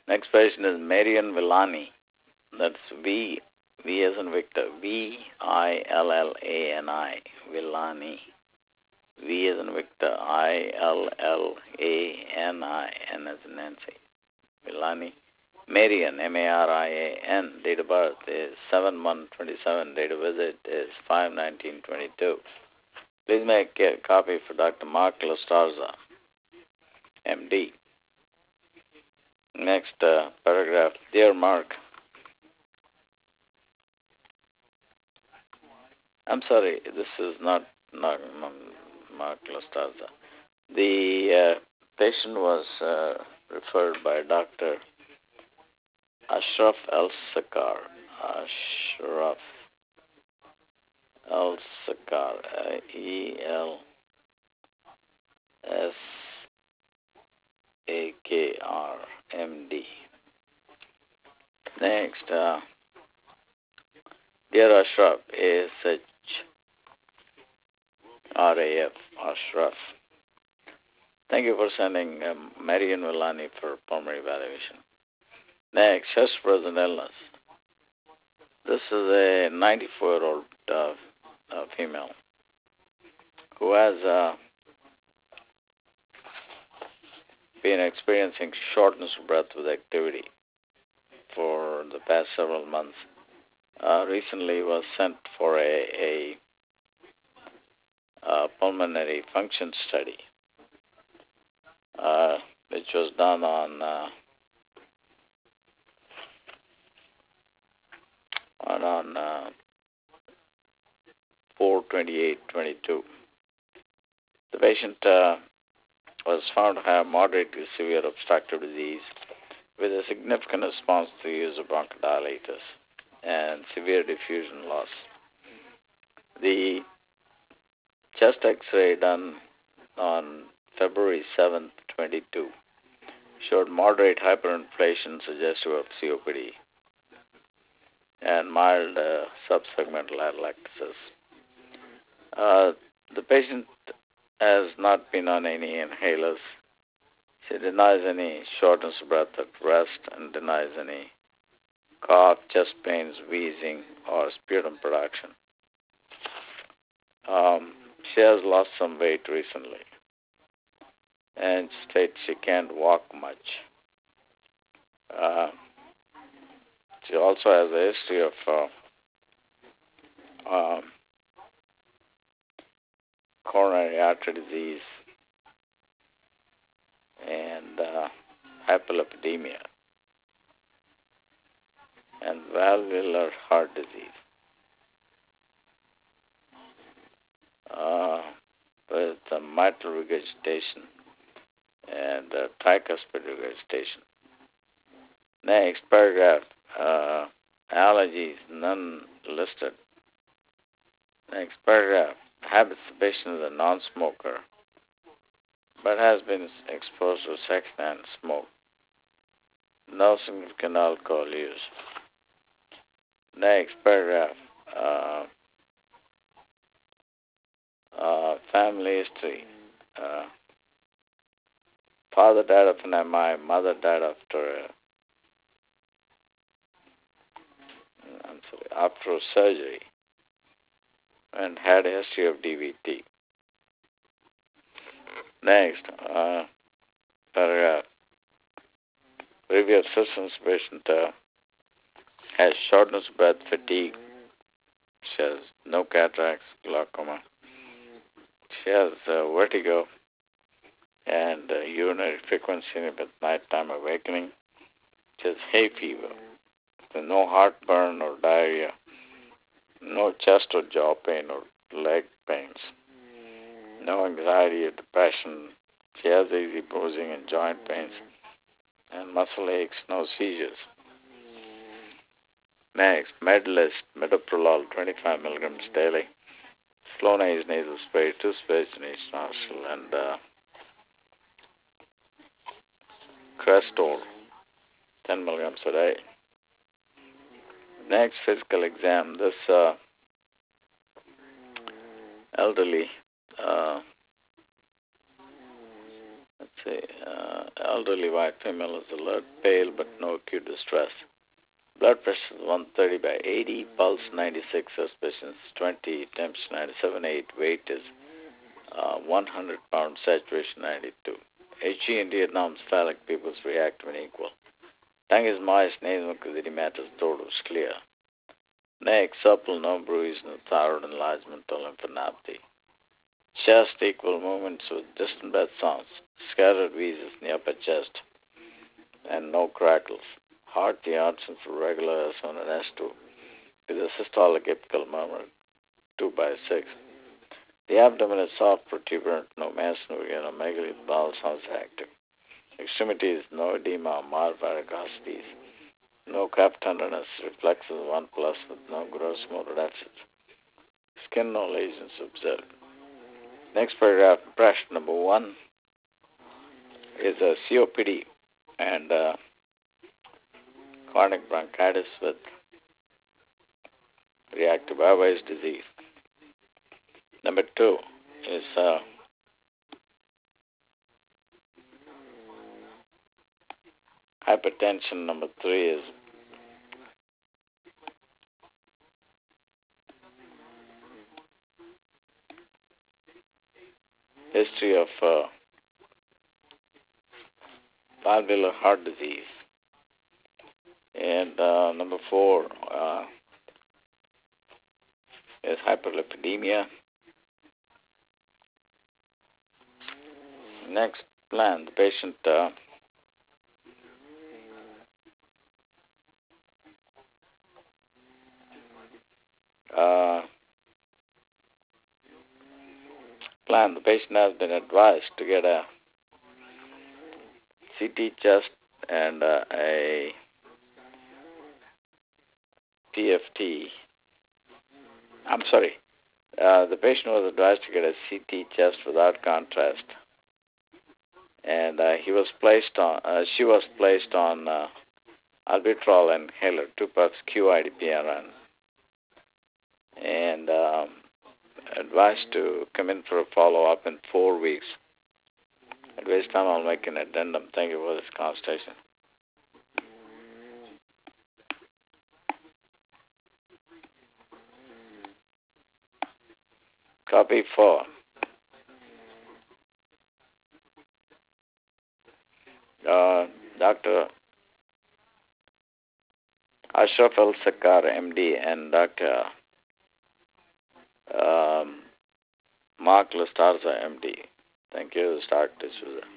Next patient is Marian Villani. That's V as in Victor, Villani, Villani. V as in Victor, Illani, N as in Nancy, Villani. Marian, Marian, date of birth is 7/1/27, date of visit is 5/19/22. Please make a copy for Dr. Mark Lastarza, MD. Next paragraph. Dear Mark, I'm sorry, this is not Mark Lastarza. The patient was referred by Dr. Ashraf Al-Sakar. Ashraf Al-Sakar. ELSAKR, MD. Next, dear Ashraf, ASHRAF, Ashraf. Thank you for sending Marian Villani for pulmonary evaluation. Next, chest present illness. This is a 94-year-old female who has been experiencing shortness of breath with activity for the past several months. Recently was sent for a pulmonary function study, which was done on 4/28/22. The patient was found to have moderate to severe obstructive disease with a significant response to the use of bronchodilators and severe diffusion loss. The chest X-ray done on February 7th, 22 showed moderate hyperinflation suggestive of COPD and mild subsegmental atelectasis. The patient has not been on any inhalers. She denies any shortness of breath at rest and denies any cough, chest pains, wheezing, or sputum production. She has lost some weight recently and states she can't walk much. She also has a history of coronary artery disease and hyperlipidemia and valvular heart disease with mitral regurgitation and tricuspid regurgitation. Next paragraph, allergies, none listed. Next paragraph, habits. The patient is a non-smoker but has been exposed to secondhand smoke. No significant alcohol use. Next paragraph, family history. Father died of an MI, mother died after surgery and had a history of DVT. Next, paragraph. Review of symptoms. Patient has shortness of breath, fatigue. She has no cataracts, glaucoma. She has vertigo and urinary frequency at nighttime awakening. She has hay fever. There's no heartburn or diarrhea. No chest or jaw pain or leg pains. No anxiety or depression. She has easy bruising and joint pains and muscle aches, no seizures. Next, Medlist, metoprolol, 25 milligrams daily. Flonase nasal spray, 2 sprays in each nostril, and Crestor, 10 milligrams a day. Next, physical exam. This elderly, elderly white female is alert, pale but no acute distress. Blood pressure is 130 by 80, pulse 96, suspicion 20, temperature 97.8, weight is 100 pounds, saturation 92. HG in Vietnam's phallic pupils react when equal. Tongue is moist, nasal mucous matters, throat is clear. Neck supple, no bruise, no thyroid enlargement or lymphadenopathy. Chest equal movements with distant breath sounds, scattered wheezes in the upper chest, and no crackles. Heart, the absence of regular S1 and S2, with a systolic apical murmur 2 by 6. The abdomen is soft, protuberant, no masonry, no megaly, the bowel sounds active. Extremities, no edema, mild varicosities. No calf tenderness, reflexes 1 plus with no gross motor deficits. Skin, no lesions observed. Next paragraph, impression number 1 is a COPD and chronic bronchitis with reactive airways disease. Number 2 is hypertension. Number 3 is history of valvular heart disease. And number 4 is hyperlipidemia. Next plan, the patient the patient has been advised to get a CT chest and a TFT. I'm sorry. The patient was advised to get a CT chest without contrast, and she was placed on albuterol inhaler, 2 puffs QIDPRN, and advised to come in for a follow-up in 4 weeks. At which time I'll make an addendum. Thank you for this consultation. Copy 4. Dr. Ashraf Al-Sakar, MD, and Dr. Mark Lastarza, MD. Thank you, Stark D'Souza.